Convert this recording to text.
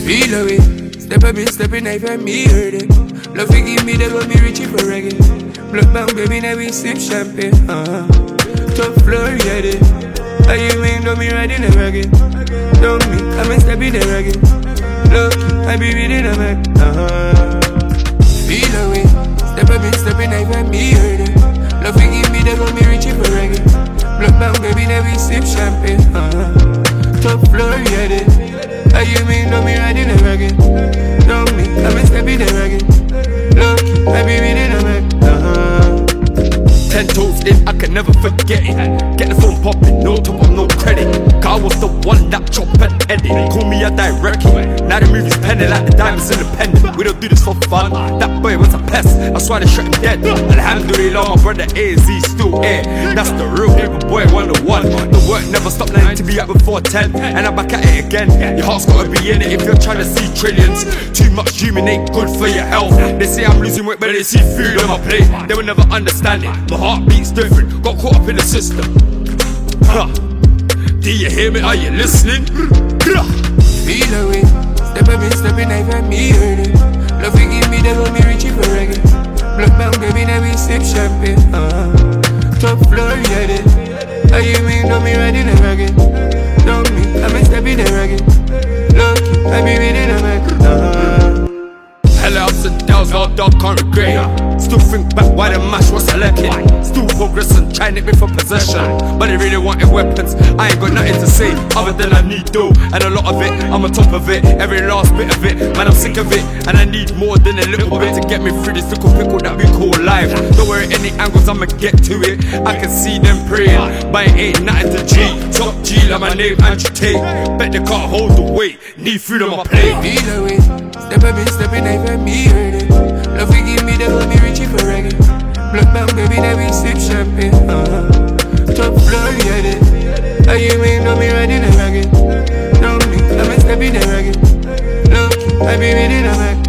Feel away, step up in, stepping knife and me heard it. Love you give me, they got me reaching for reggae. Blood bang baby, now we sip champagne. Top floor, yeah it. How you mean, don't me riding a reggae? Don't me, I'm a step in the reggae. Look, I be reading a Mac. Feel away, step up in, stepping knife and me heard it. Love you give me, they got me reaching for reggae. Blood bang baby, now we sip champagne. Top floor, yeah it. How you mean, don't me riding a reggae? Don't me, I'm a step in the reggae. Look, I be reading a Mac. 10 toes in, I can never forget it. Get the phone popping, no top up, no credit. Cause I was the one that chop and edit. Call me a direct. Now the movie's penny like the diamonds independent. We don't do this for fun. That boy was a pest, that's why they shot him dead. Alhamdulillah, my brother AZ still here. That's the real paper boy 101. The work never stopped, nothing to be up before 10. And I'm back at it again. Your heart's gotta be in it if you're trying to see trillions. Too much human ain't good for your health. They say I'm losing weight, but they see food on my plate. They will never understand it. My heartbeat's different, got caught up in the system. Do you hear me? Are you listening? Feel away, step up in, stepping knife and me heard it. Love you give me, they got me reaching for reggae. Blood bang baby, now we sip champagne. Top floor, yeah it. How you mean, don't me riding a reggae? Don't me, I'm a step in the reggae. Look, I be reading a Mac. Hella ups and downs, all dog can't regret it. Still think back why the mash was selected. Still progressing, trying to be for possession. But they really wanted weapons, I ain't got nothing to say other than I need dough. And a lot of it, I'm on top of it. Every last bit of it, man I'm sick of it. And I need more than a little bit to get me through this little pickle that we call life. Don't worry any angles, I'ma get to it. I can see them praying, but it ain't nothing to G. Top G like my name Andrew Tate. Bet they can't hold the weight, need food on my plate. Feel away, step up in, stepping knife and me heard it. Love you give me, they got me reaching for reggae. Blood bang baby, now we sip champagne. Top floor, yeah it. How you mean, don't me riding a reggae? Don't me, I'm a step in the reggae. Look, I be reading a Mac.